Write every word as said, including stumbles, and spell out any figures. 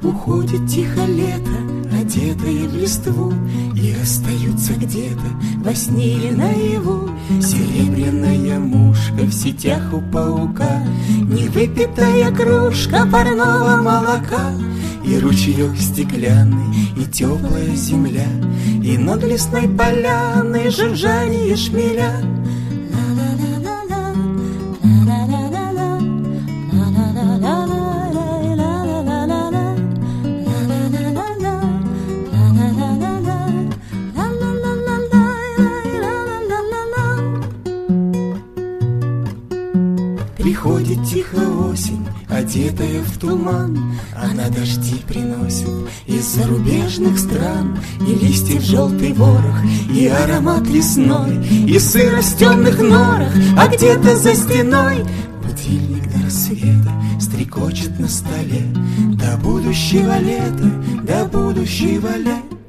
Уходит тихо лето, одетое в листву, и остаются где-то во сне или наяву серебряная мушка в сетях у паука, невыпитая кружка парного молока, и ручеек стеклянный, и теплая земля, и над лесной поляной жужжание шмеля. Приходит тихо осень, одетая в туман, она дожди приносит из зарубежных стран, и листьев желтый ворох, и аромат лесной, и сырость в темных норах, а где-то за стеной будильник до рассвета стрекочет на столе. До будущего лета, до будущего лета.